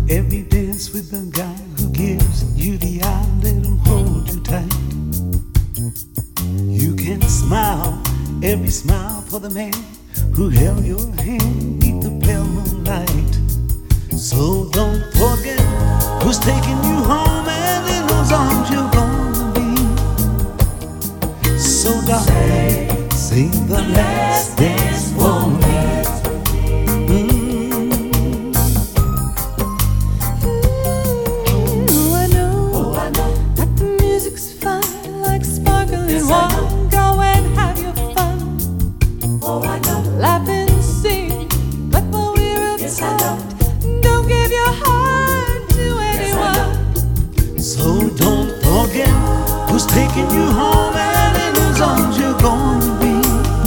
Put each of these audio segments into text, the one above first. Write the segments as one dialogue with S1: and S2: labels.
S1: Every dance with the guy who gives you the eye, let him hold you tight. You can smile, every smile for the man who held your hand beneath the pale moonlight. So don't forget who's taking you home and in whose arms you're gonna be. So darling, sing the last dance for me.
S2: Laugh and sing, but while we're apart, don't give your heart to anyone.
S1: So don't forget who's taking you home and in whose arms you're going to be.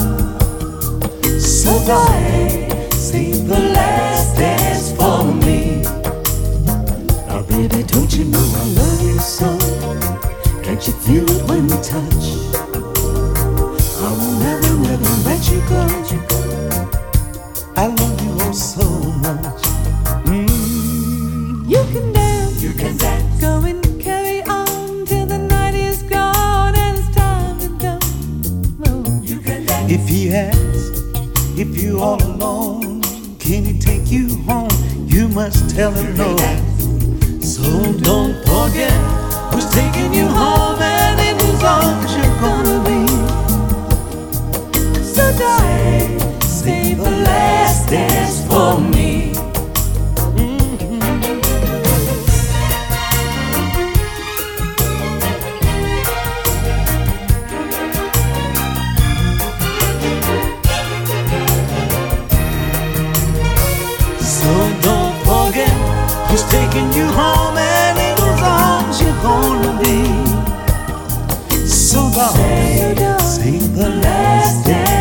S1: So darling, sing the last dance for me. Now baby, don't you know I love you so? Can't you feel it when we touch? I will never, never let you go. I love you oh so much.
S2: You can dance, go and carry on till the night is gone and it's time to go. Oh. You can dance.
S1: If he asks, if you all alone, can he take you home? You must tell him no. So don't forget who's taking you home and in whose arms you're gonna be.
S2: So darling, save the last dance for me.
S1: So don't forget who's taking you home and in whose arms you're gonna be. So darling, save the last dance.